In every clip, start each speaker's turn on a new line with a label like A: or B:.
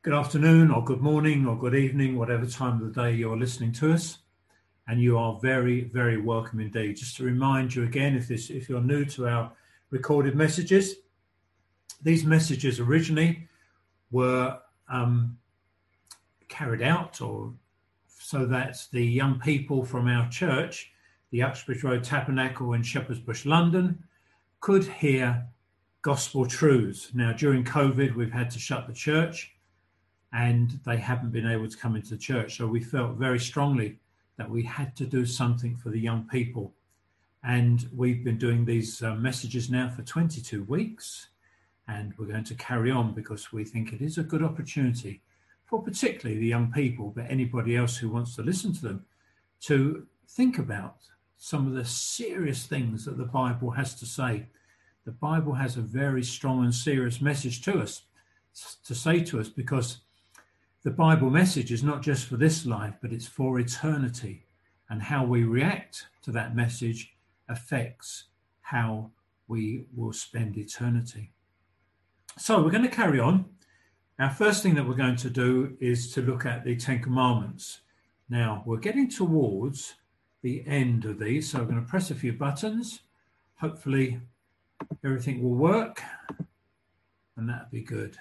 A: Good afternoon or good morning or good evening, whatever time of the day you're listening to us. And you are very, very welcome indeed. Just to remind you again, if you're new to our recorded messages, these messages originally were carried out so that the young people from our church, the Uxbridge Road Tabernacle in Shepherd's Bush, London, could hear gospel truths. Now, during COVID, we've had to shut the church and they haven't been able to come into the church. So we felt very strongly that we had to do something for the young people. And we've been doing these messages now for 22 weeks. And we're going to carry on because we think it is a good opportunity for particularly the young people, but anybody else who wants to listen to them, to think about some of the serious things that the Bible has to say. The Bible has a very strong and serious message to us, to say to us, because the Bible message is not just for this life, but it's for eternity. And how we react to that message affects how we will spend eternity. So we're going to carry on. Our first thing that we're going to do is to look at the Ten Commandments. Now, we're getting towards the end of these, so I'm going to press a few buttons. Hopefully, everything will work, and that'll be good.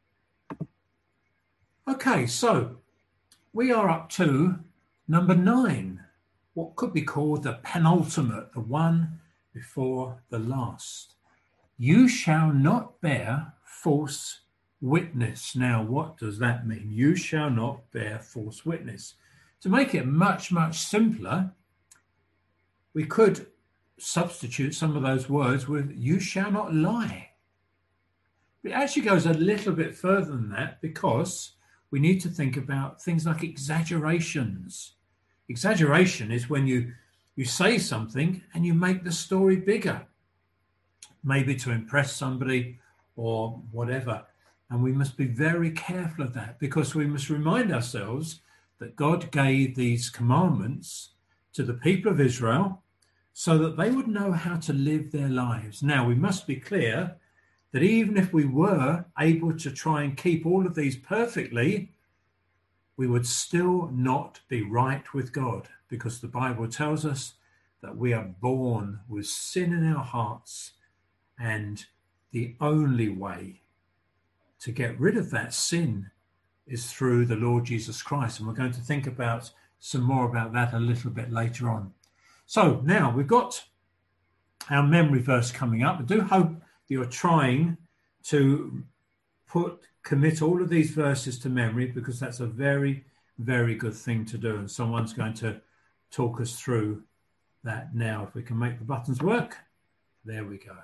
A: Okay, so we are up to number 9, what could be called the penultimate, the one before the last. You shall not bear false witness. Now, what does that mean? You shall not bear false witness. To make it much, much simpler, we could substitute some of those words with you shall not lie. It actually goes a little bit further than that because we need to think about things like exaggerations. Exaggeration is when you say something and you make the story bigger, maybe to impress somebody or whatever. And we must be very careful of that because we must remind ourselves that God gave these commandments to the people of Israel so that they would know how to live their lives. Now, we must be clear that even if we were able to try and keep all of these perfectly, we would still not be right with God because the Bible tells us that we are born with sin in our hearts, and the only way to get rid of that sin is through the Lord Jesus Christ. And we're going to think about some more about that a little bit later on. So now we've got our memory verse coming up. I do hope that you're trying to commit all of these verses to memory because that's a very, very good thing to do. And someone's going to talk us through that now. If we can make the buttons work, there we go.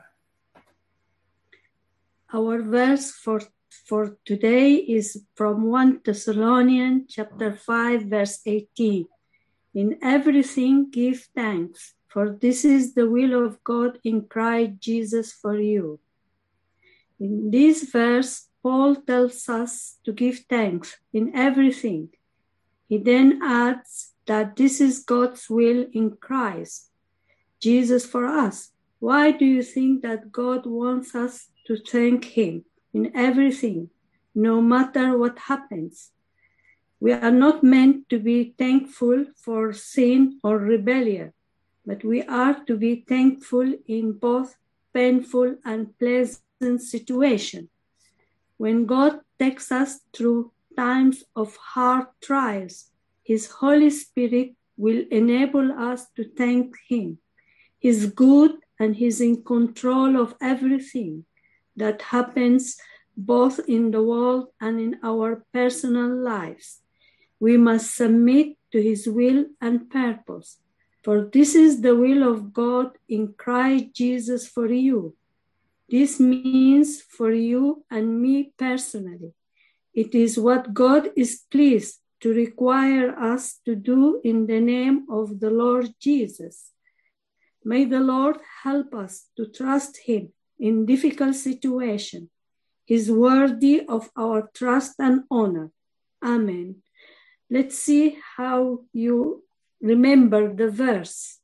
B: Our verse for today is from 1 Thessalonians chapter 5, verse 18. In everything give thanks, for this is the will of God in Christ Jesus for you. In this verse, Paul tells us to give thanks in everything. He then adds that this is God's will in Christ Jesus for us. Why do you think that God wants us to thank him in everything, no matter what happens? We are not meant to be thankful for sin or rebellion, but we are to be thankful in both painful and pleasant situations. When God takes us through times of hard trials, his Holy Spirit will enable us to thank him. He's good and he's in control of everything that happens both in the world and in our personal lives. We must submit to his will and purpose, for this is the will of God in Christ Jesus for you. This means for you and me personally. It is what God is pleased to require us to do in the name of the Lord Jesus. May the Lord help us to trust him in difficult situations. He is worthy of our trust and honor. Amen. Let's see how you remember the verse.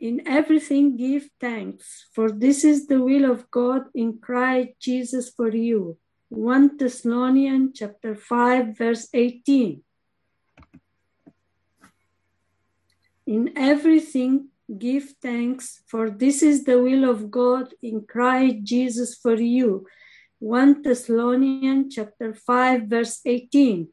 B: In everything give thanks, for this is the will of God in Christ Jesus for you. 1 Thessalonians chapter 5, verse 18. In everything give thanks, for this is the will of God in Christ Jesus for you. 1 Thessalonians chapter 5, verse 18.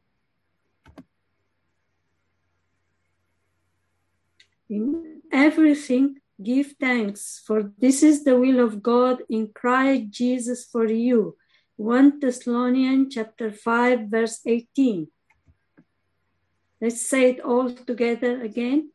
B: In everything give thanks, for this is the will of God in Christ Jesus for you. 1 Thessalonians chapter 5, verse 18. Let's say it all together again.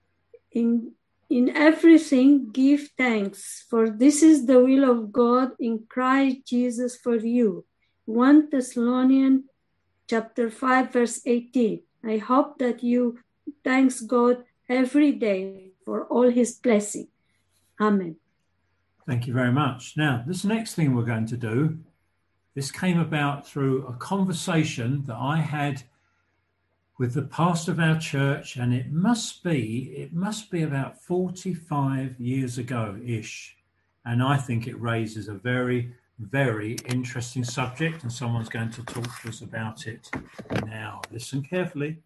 B: In everything give thanks, for this is the will of God in Christ Jesus for you. 1 Thessalonians chapter 5, verse 18. I hope that you thanks God every day for all his blessing. Amen.
A: Thank you very much. Now, this next thing we're going to do, this came about through a conversation that I had with the pastor of our church, and it must be about 45 years ago-ish. And I think it raises a very, very interesting subject, and someone's going to talk to us about it now. Listen carefully.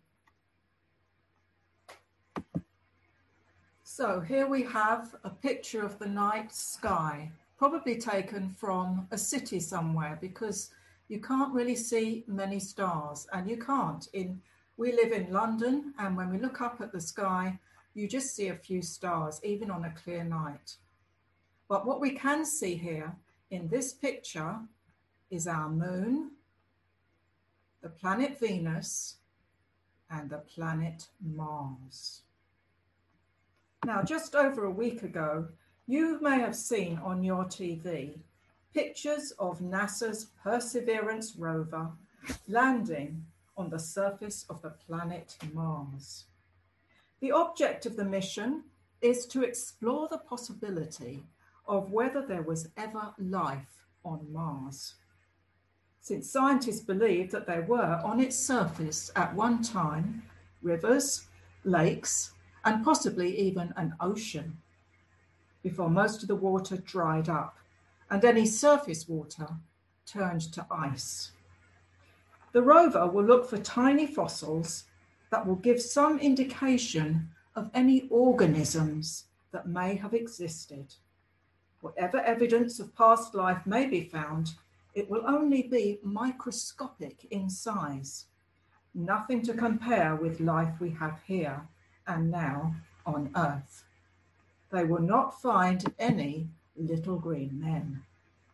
C: So here we have a picture of the night sky, probably taken from a city somewhere, because you can't really see many stars, and you can't we live in London, and when we look up at the sky, you just see a few stars, even on a clear night. But what we can see here in this picture is our moon, the planet Venus, and the planet Mars. Now, just over a week ago, you may have seen on your TV pictures of NASA's Perseverance rover landing on the surface of the planet Mars. The object of the mission is to explore the possibility of whether there was ever life on Mars. Since scientists believe that there were on its surface at one time rivers, lakes, and possibly even an ocean, before most of the water dried up and any surface water turned to ice. The rover will look for tiny fossils that will give some indication of any organisms that may have existed. Whatever evidence of past life may be found, it will only be microscopic in size, nothing to compare with life we have here and now on Earth. They will not find any little green men.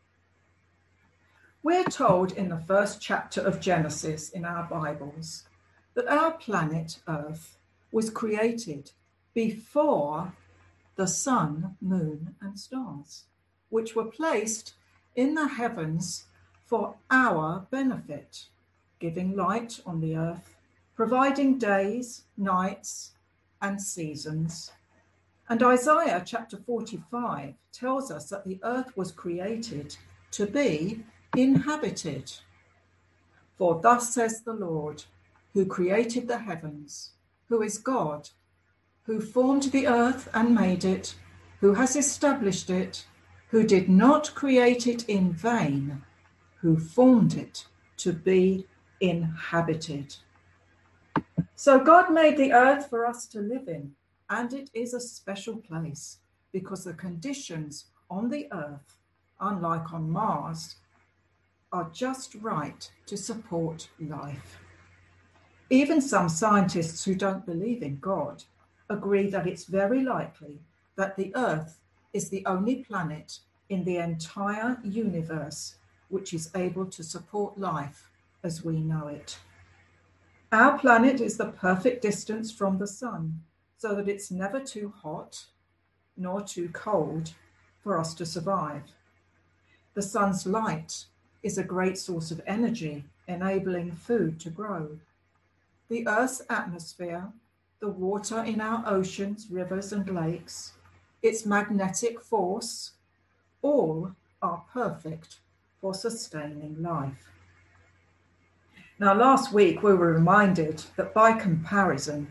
C: We're told in the first chapter of Genesis in our Bibles that our planet Earth was created before the sun, moon, and stars, which were placed in the heavens for our benefit, giving light on the earth, providing days, nights, and seasons. And Isaiah chapter 45 tells us that the earth was created to be inhabited. For thus says the Lord, who created the heavens, who is God, who formed the earth and made it, who has established it, who did not create it in vain, who formed it to be inhabited. So God made the earth for us to live in, and it is a special place because the conditions on the earth, unlike on Mars, are just right to support life. Even some scientists who don't believe in God agree that it's very likely that the Earth is the only planet in the entire universe which is able to support life as we know it. Our planet is the perfect distance from the sun, so that it's never too hot nor too cold for us to survive. The sun's light is a great source of energy, enabling food to grow. The Earth's atmosphere, the water in our oceans, rivers, and lakes, its magnetic force, all are perfect for sustaining life. Now, last week we were reminded that by comparison,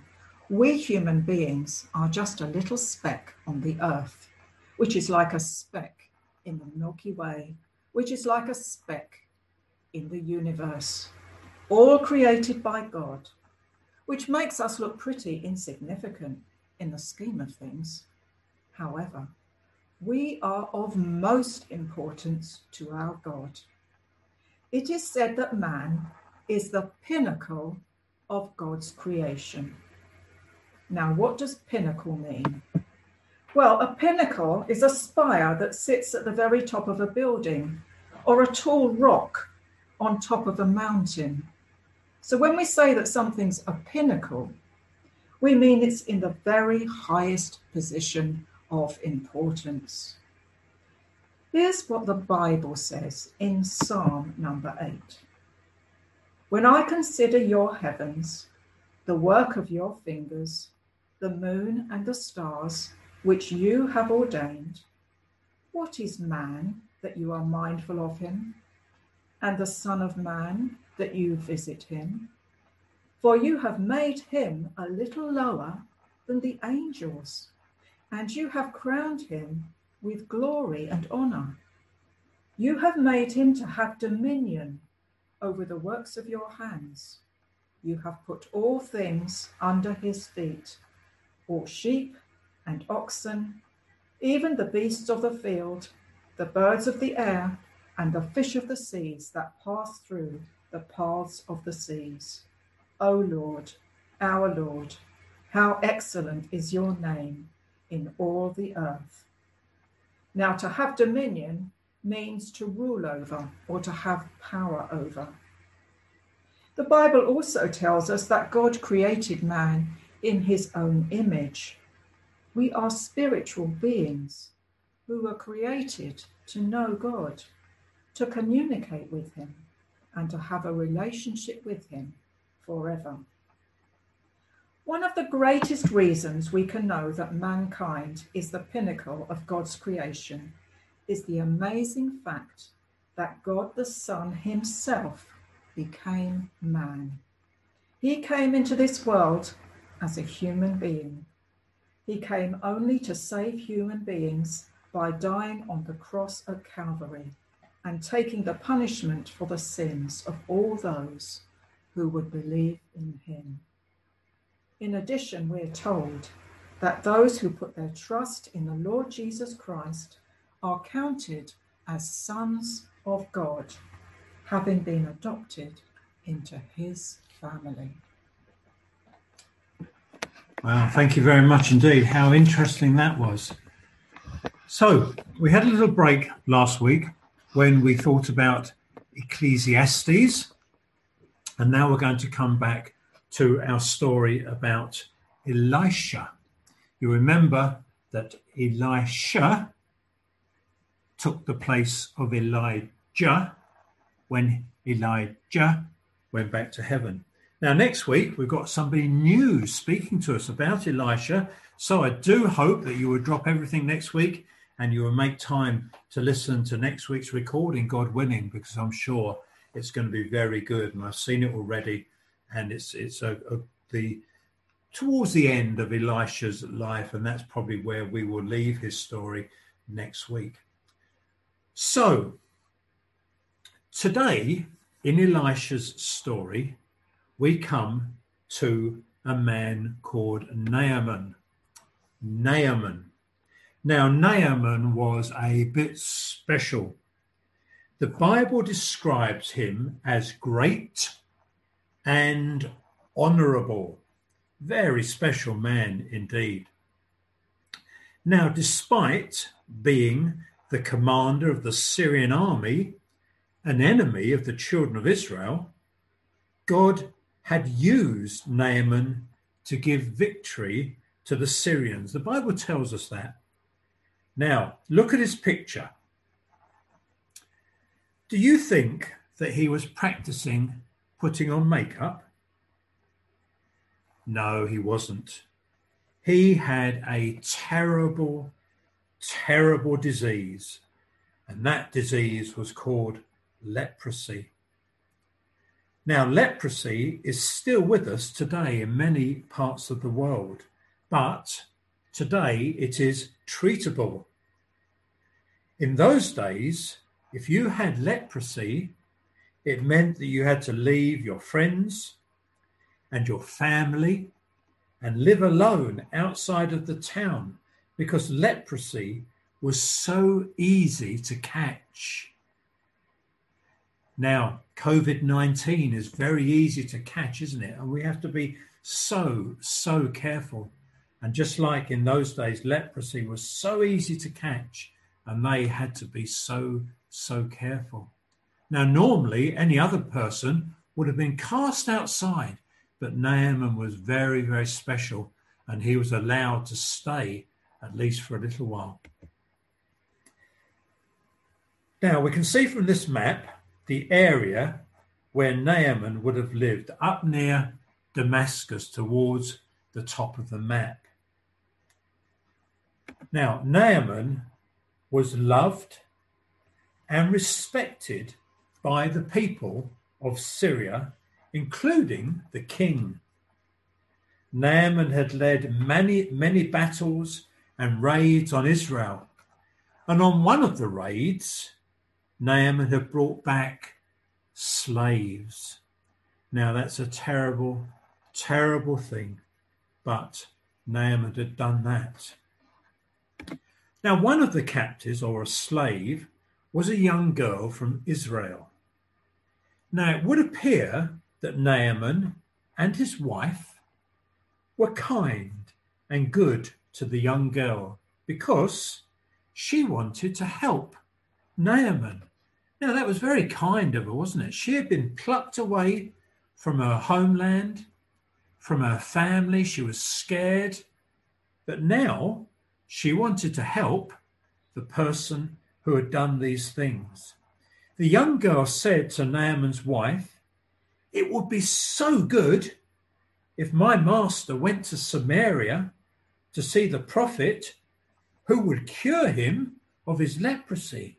C: We human beings are just a little speck on the earth, which is like a speck in the Milky Way, which is like a speck in the universe, all created by God, which makes us look pretty insignificant in the scheme of things. However, we are of most importance to our God. It is said that man is the pinnacle of God's creation. Now, what does pinnacle mean? Well, a pinnacle is a spire that sits at the very top of a building, or a tall rock on top of a mountain. So when we say that something's a pinnacle, we mean it's in the very highest position of importance. Here's what the Bible says in Psalm number 8. When I consider your heavens, the work of your fingers, the moon and the stars, which you have ordained, what is man that you are mindful of him, and the Son of Man that you visit him? For you have made him a little lower than the angels, and you have crowned him with glory and honor. You have made him to have dominion over the works of your hands. You have put all things under his feet, all sheep and oxen, even the beasts of the field, the birds of the air, and the fish of the seas that pass through the paths of the seas. O Lord, our Lord, how excellent is your name in all the earth. Now, to have dominion means to rule over or to have power over. The Bible also tells us that God created man in his own image. We are spiritual beings who were created to know God, to communicate with him, and to have a relationship with him forever. One of the greatest reasons we can know that mankind is the pinnacle of God's creation is the amazing fact that God the Son himself became man. He came into this world as a human being. He came only to save human beings by dying on the cross at Calvary and taking the punishment for the sins of all those who would believe in him. In addition, we're told that those who put their trust in the Lord Jesus Christ are counted as sons of God, having been adopted into his family.
A: Wow, thank you very much indeed. How interesting that was. So we had a little break last week when we thought about Ecclesiastes, and now we're going to come back to our story about Elisha. You remember that Elisha took the place of Elijah when Elijah went back to heaven. Now, next week, we've got somebody new speaking to us about Elisha. So I do hope that you will drop everything next week and you will make time to listen to next week's recording, God willing, because I'm sure it's going to be very good. And I've seen it already. And it's towards the end of Elisha's life. And that's probably where we will leave his story next week. So today, in Elisha's story, we come to a man called Naaman. Naaman. Now, Naaman was a bit special. The Bible describes him as great and honourable. Very special man indeed. Now, despite being the commander of the Syrian army, an enemy of the children of Israel, God had used Naaman to give victory to the Syrians. The Bible tells us that. Now, look at his picture. Do you think that he was practicing putting on makeup? No, he wasn't. He had a terrible, terrible disease, and that disease was called leprosy. Now, leprosy is still with us today in many parts of the world, but today it is treatable. In those days, if you had leprosy, it meant that you had to leave your friends and your family and live alone outside of the town because leprosy was so easy to catch. Now, COVID-19 is very easy to catch, isn't it? And we have to be so careful. And just like in those days, leprosy was so easy to catch, and they had to be so careful. Now, normally, any other person would have been cast outside, but Naaman was very, very special, and he was allowed to stay at least for a little while. Now, we can see from this map the area where Naaman would have lived, up near Damascus towards the top of the map. Now, Naaman was loved and respected by the people of Syria, including the king. Naaman had led many battles and raids on Israel. And on one of the raids, Naaman had brought back slaves. Now, that's a terrible thing, but Naaman had done that. Now, one of the captives, or a slave, was a young girl from Israel. Now, it would appear that Naaman and his wife were kind and good to the young girl because she wanted to help Naaman. Now, that was very kind of her, wasn't it? She had been plucked away from her homeland, from her family. She was scared. But now she wanted to help the person who had done these things. The young girl said to Naaman's wife, "It would be so good if my master went to Samaria to see the prophet who would cure him of his leprosy."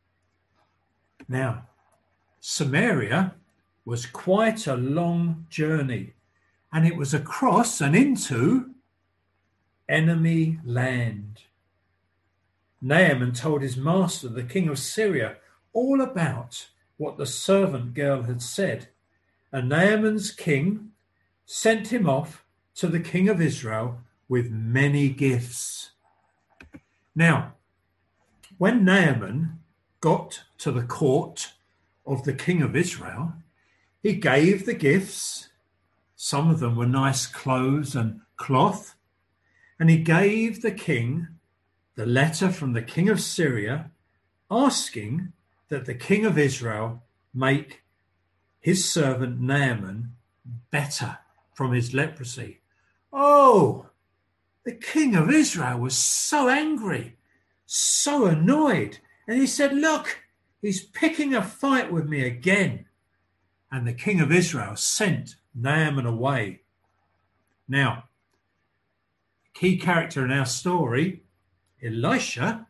A: Now, Samaria was quite a long journey, and it was across and into enemy land. Naaman told his master, the king of Syria, all about what the servant girl had said, and Naaman's king sent him off to the king of Israel with many gifts. Now, when Naaman got to the court of the king of Israel, he gave the gifts. Some of them were nice clothes and cloth. And he gave the king the letter from the king of Syria asking that the king of Israel make his servant Naaman better from his leprosy. Oh, the king of Israel was so angry, so annoyed. And he said, "Look, he's picking a fight with me again." And the king of Israel sent Naaman away. Now, key character in our story, Elisha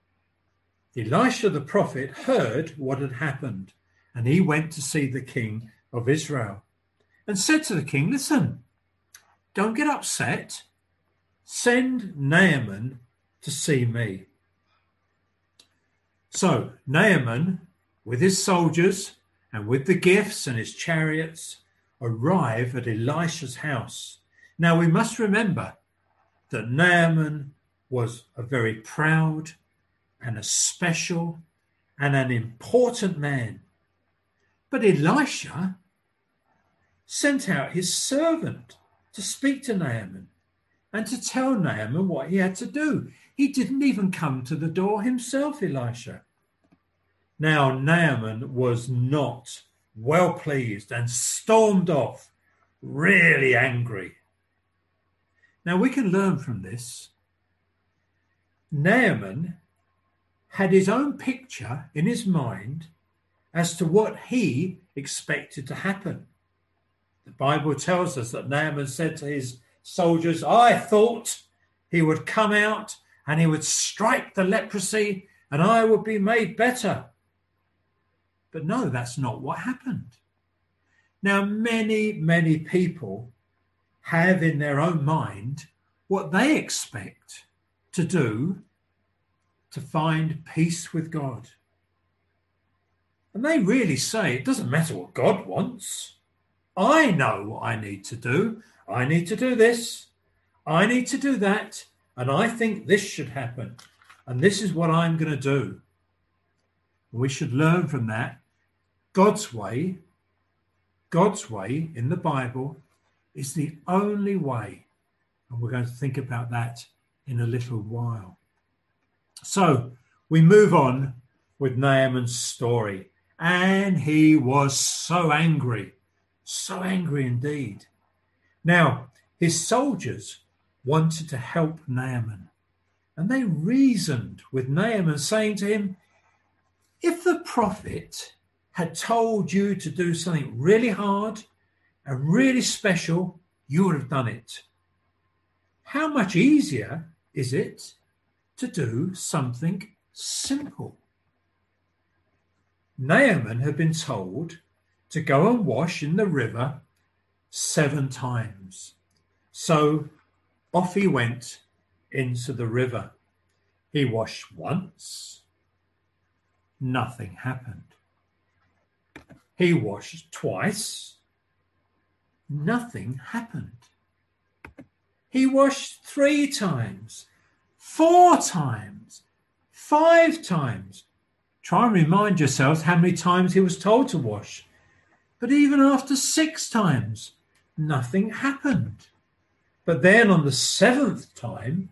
A: the prophet heard what had happened, and he went to see the king of Israel and said to the king, "Listen, don't get upset. Send Naaman to see me." So Naaman, with his soldiers and with the gifts and his chariots, arrive at Elisha's house. Now we must remember that Naaman was a very proud and a special and an important man. But Elisha sent out his servant to speak to Naaman and to tell Naaman what he had to do. He didn't even come to the door himself, Elisha. Now Naaman was not well pleased and stormed off, really angry. Now we can learn from this. Naaman had his own picture in his mind as to what he expected to happen. The Bible tells us that Naaman said to his soldiers, "I thought he would come out and he would strike the leprosy and I would be made better." But no, that's not what happened. Now, many people have in their own mind what they expect to do to find peace with God. And they really say, it doesn't matter what God wants. I know what I need to do. I need to do this. I need to do that. And I think this should happen. And this is what I'm going to do. We should learn from that. God's way in the Bible is the only way. And we're going to think about that in a little while. So we move on with Naaman's story. And he was so angry indeed. Now, his soldiers wanted to help Naaman. And they reasoned with Naaman, saying to him, if the prophet had told you to do something really hard and really special, you would have done it. How much easier is it to do something simple? Naaman had been told to go and wash in the river 7 times. So off he went into the river. He washed once. Nothing happened. He washed twice. Nothing happened. He washed 3 times, 4 times, 5 times. Try and remind yourselves how many times he was told to wash. But even after 6 times, nothing happened. But then on the 7th time,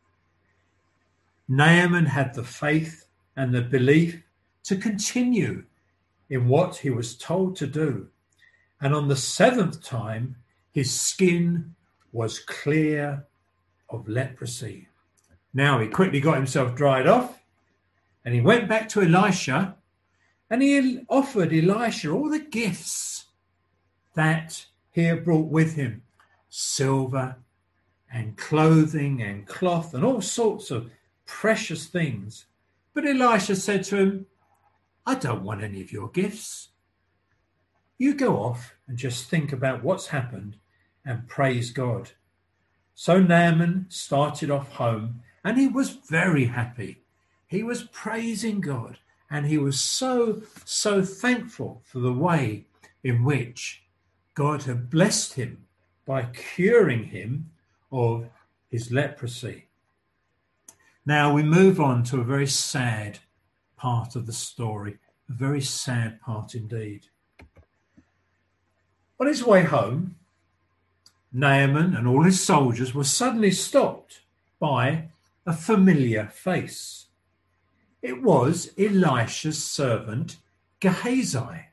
A: Naaman had the faith and the belief to continue in what he was told to do. And on the 7th time, his skin was clear of leprosy. Now he quickly got himself dried off, and he went back to Elisha, and he offered Elisha all the gifts that he had brought with him, silver and clothing and cloth and all sorts of precious things. But Elisha said to him, I don't want any of your gifts. You go off and just think about what's happened and praise God. So Naaman started off home, and he was very happy. He was praising God, and he was so thankful for the way in which God had blessed him by curing him of his leprosy. Now we move on to a very sad part of the story, a very sad part indeed. On his way home, Naaman and all his soldiers were suddenly stopped by a familiar face. It was Elisha's servant, Gehazi.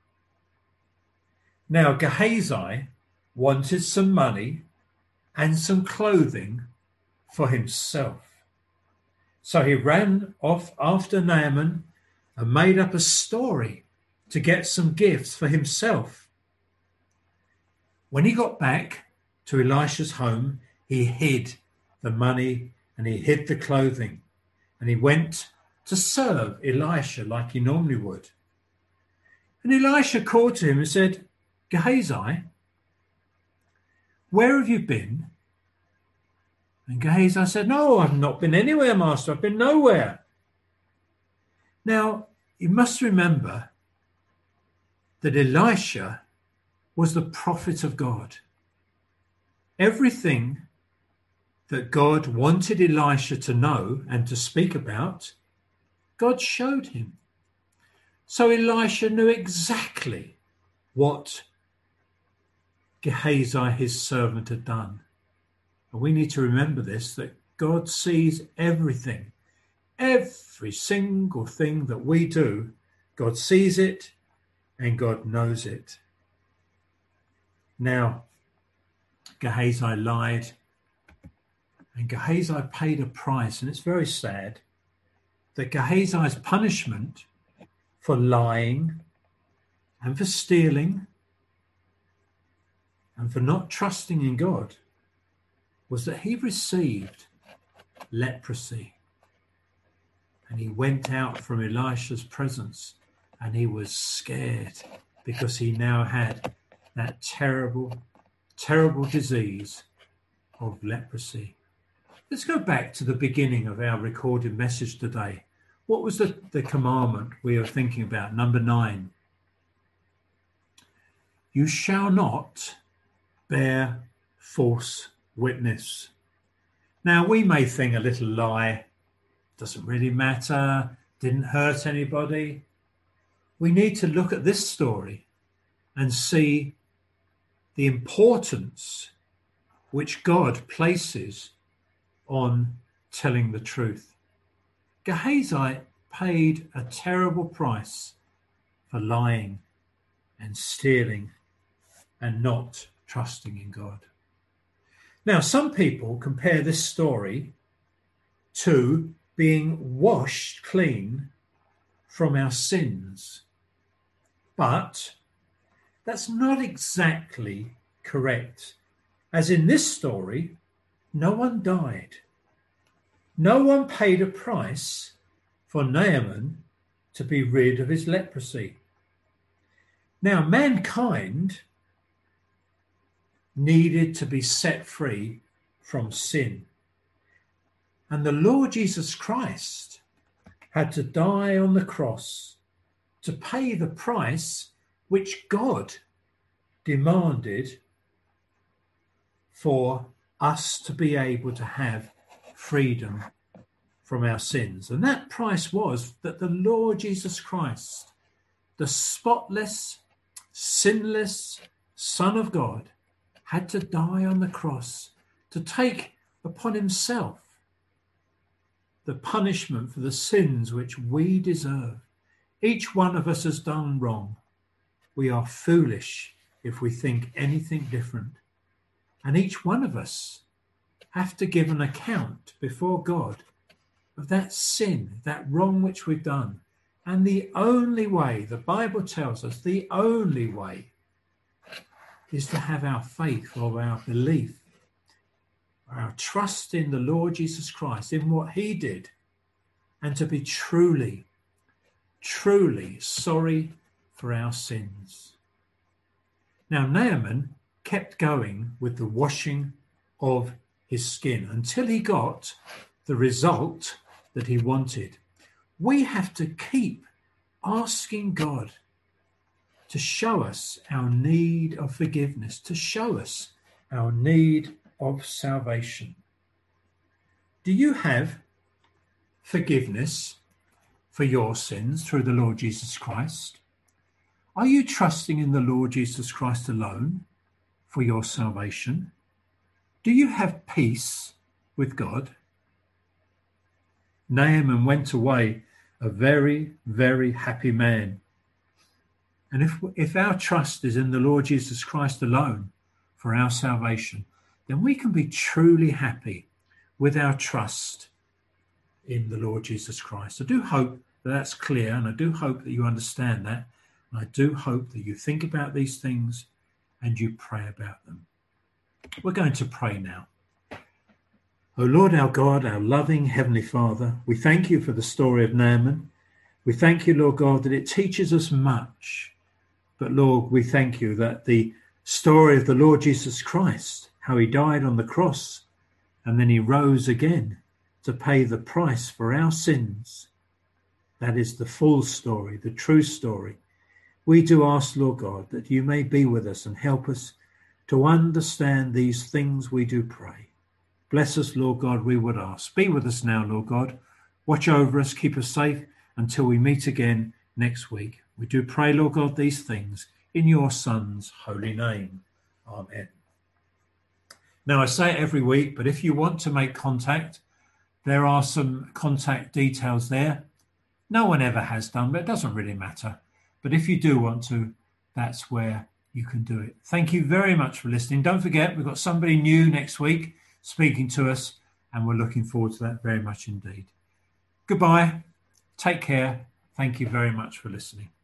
A: Now, Gehazi wanted some money and some clothing for himself. So he ran off after Naaman and made up a story to get some gifts for himself. When he got back to Elisha's home, he hid the money and he hid the clothing, and he went to serve Elisha like he normally would. And Elisha called to him and said, Gehazi, where have you been? And Gehazi said, no, I've not been anywhere, master. I've been nowhere. Now, you must remember that Elisha was the prophet of God. Everything that God wanted Elisha to know and to speak about, God showed him. So Elisha knew exactly what Gehazi, his servant, had done. And we need to remember this, that God sees everything. Every single thing that we do, God sees it and God knows it. Now, Gehazi lied, and Gehazi paid a price, and it's very sad that Gehazi's punishment for lying and for stealing and for not trusting in God was that he received leprosy. And he went out from Elisha's presence, and he was scared because he now had that terrible, terrible disease of leprosy. Let's go back to the beginning of our recorded message today. What was the commandment we are thinking about? Number 9. You shall not bear false witness. Now, we may think a little lie doesn't really matter, didn't hurt anybody. We need to look at this story and see the importance which God places on telling the truth. Gehazi paid a terrible price for lying and stealing and not trusting in God. Now, some people compare this story to being washed clean from our sins. But that's not exactly correct. As in this story, no one died. No one paid a price for Naaman to be rid of his leprosy. Now, mankind needed to be set free from sin. And the Lord Jesus Christ had to die on the cross to pay the price which God demanded for us to be able to have freedom from our sins. And that price was that the Lord Jesus Christ, the spotless, sinless Son of God, had to die on the cross to take upon himself the punishment for the sins which we deserve. Each one of us has done wrong. We are foolish if we think anything different. And each one of us have to give an account before God of that sin, that wrong which we've done. And the only way, the Bible tells us, the only way is to have our faith or our belief, our trust in the Lord Jesus Christ, in what he did, and to be truly, truly sorry for our sins. Now, Naaman kept going with the washing of his skin until he got the result that he wanted. We have to keep asking God to show us our need of forgiveness, to show us our need of salvation. Do you have forgiveness for your sins through the Lord Jesus Christ? Are you trusting in the Lord Jesus Christ alone for your salvation? Do you have peace with God? Naaman went away a very, very happy man. And if our trust is in the Lord Jesus Christ alone for our salvation, then we can be truly happy with our trust in the Lord Jesus Christ. I do hope that that's clear, and I do hope that you understand that, and I do hope that you think about these things and you pray about them. We're going to pray now. O Lord our God, our loving Heavenly Father, we thank you for the story of Naaman. We thank you, Lord God, that it teaches us much. But Lord, we thank you that the story of the Lord Jesus Christ, how he died on the cross and then he rose again to pay the price for our sins, that is the full story, the true story. We do ask, Lord God, that you may be with us and help us to understand these things, we do pray. Bless us, Lord God, we would ask. Be with us now, Lord God. Watch over us, keep us safe until we meet again next week. We do pray, Lord God, these things in your Son's holy name. Amen. Now, I say it every week, but if you want to make contact, there are some contact details there. No one ever has done, but it doesn't really matter. But if you do want to, that's where you can do it. Thank you very much for listening. Don't forget, we've got somebody new next week speaking to us, and we're looking forward to that very much indeed. Goodbye. Take care. Thank you very much for listening.